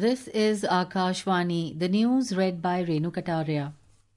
This is Akashvani, the news read by Renu Kataria.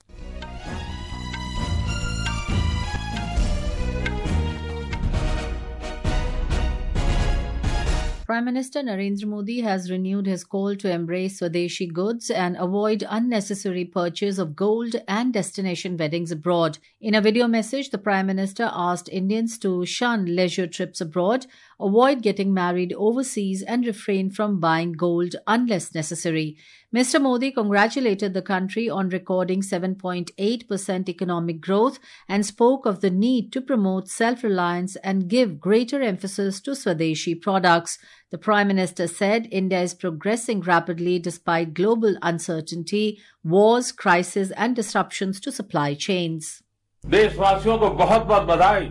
Prime Minister Narendra Modi has renewed his call to embrace Swadeshi goods and avoid unnecessary purchase of gold and destination weddings abroad. In a video message, the Prime Minister asked Indians to shun leisure trips abroad, avoid getting married overseas and refrain from buying gold unless necessary. Mr. Modi congratulated the country on recording 7.8% economic growth and spoke of the need to promote self-reliance and give greater emphasis to Swadeshi products. The Prime Minister said India is progressing rapidly despite global uncertainty, wars, crises and disruptions to supply chains. देशवासियों को बहुत बहुत बधाई।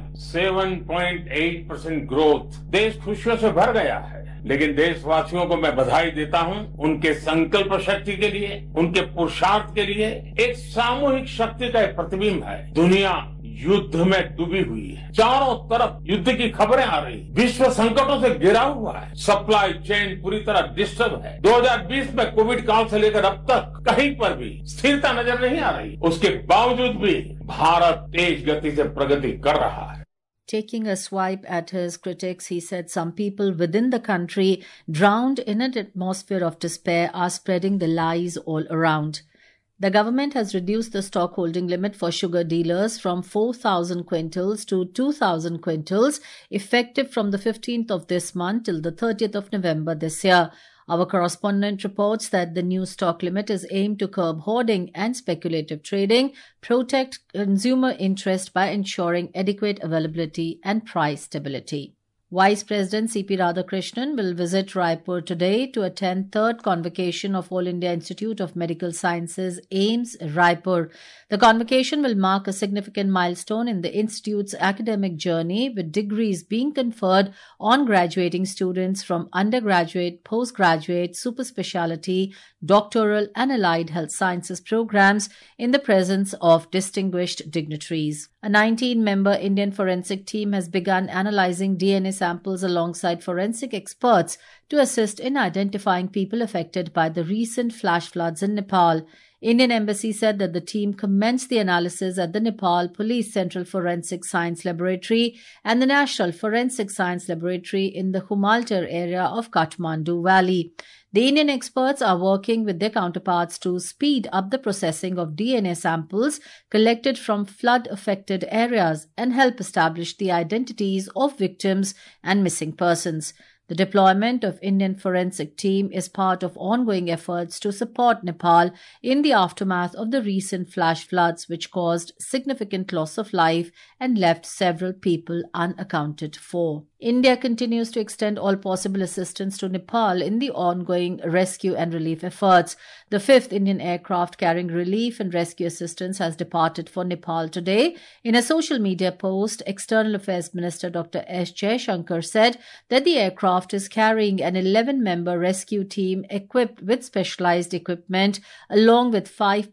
7.8% growth, देश खुशियों से भर गया है। लेकिन देशवासियों को मैं बधाई देता हूं उनके संकल्प शक्ति के लिए, उनके पुरुषार्थ के लिए। एक सामूहिक शक्ति का एक प्रतिबिंब है। दुनिया युद्ध में डूबी हुई है, चारों तरफ युद्ध की खबरें आ रही, विश्व संकटों से घिरा हुआ है, सप्लाई चेन पूरी तरह डिस्टर्ब है। 2020 में कोविड काल से लेकर अब तक कहीं पर भी स्थिरता नजर नहीं आ रही। उसके बावजूद भी भारत तेज गति से प्रगति कर रहा है। Taking a swipe at his critics, he said some people within the country, drowned in an atmosphere of despair, are spreading the lies all around. The government has reduced the stock holding limit for sugar dealers from 4,000 quintals to 2,000 quintals, effective from the 15th of this month till the 30th of November this year. Our correspondent reports that the new stock limit is aimed to curb hoarding and speculative trading, protect consumer interest by ensuring adequate availability and price stability. Vice President C.P. Radhakrishnan will visit Raipur today to attend third convocation of All India Institute of Medical Sciences, AIIMS, Raipur. The convocation will mark a significant milestone in the institute's academic journey, with degrees being conferred on graduating students from undergraduate, postgraduate, super specialty, doctoral and allied health sciences programs in the presence of distinguished dignitaries. A 19-member Indian forensic team has begun analyzing DNA samples alongside forensic experts to assist in identifying people affected by the recent flash floods in Nepal. Indian Embassy said that the team commenced the analysis at the Nepal Police Central Forensic Science Laboratory and the National Forensic Science Laboratory in the Humaltar area of Kathmandu Valley. The Indian experts are working with their counterparts to speed up the processing of DNA samples collected from flood-affected areas and help establish the identities of victims and missing persons. The deployment of Indian forensic team is part of ongoing efforts to support Nepal in the aftermath of the recent flash floods, which caused significant loss of life and left several people unaccounted for. India continues to extend all possible assistance to Nepal in the ongoing rescue and relief efforts. The fifth Indian aircraft carrying relief and rescue assistance has departed for Nepal today. In a social media post, External Affairs Minister Dr. S. Jaishankar said that the aircraft is carrying an 11-member rescue team equipped with specialized equipment along with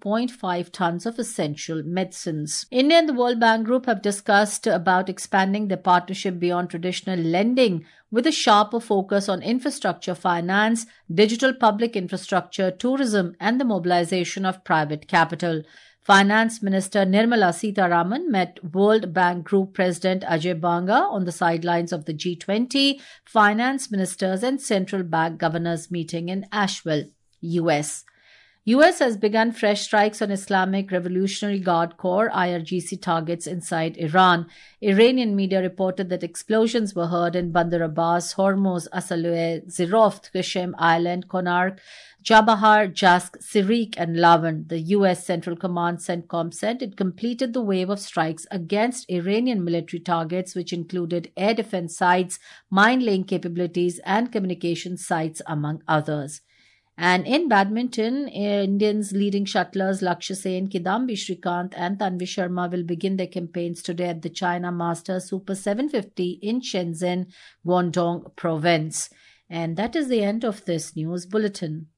5.5 tons of essential medicines. India and the World Bank Group have discussed about expanding their partnership beyond traditional lending with a sharper focus on infrastructure finance, digital public infrastructure, tourism and the mobilization of private capital. Finance Minister Nirmala Sitharaman met World Bank Group President Ajay Banga on the sidelines of the G20 Finance Ministers and Central Bank Governors meeting in Asheville, US. US has begun fresh strikes on Islamic Revolutionary Guard Corps IRGC targets inside Iran. Iranian media reported that explosions were heard in Bandar Abbas, Hormuz, Asalueh, Ziroft, Qashem Island, Konark, Chabahar, Jask, Sirik and Lavan. The US Central Command CENTCOM said it completed the wave of strikes against Iranian military targets, which included air defense sites, mine-laying capabilities and communication sites, among others. And in badminton, Indians leading shuttlers Lakshya Sen, Kidambi Shrikant and Tanvi Sharma will begin their campaigns today at the China Masters Super 750 in Shenzhen, Guangdong Province. And that is the end of this news bulletin.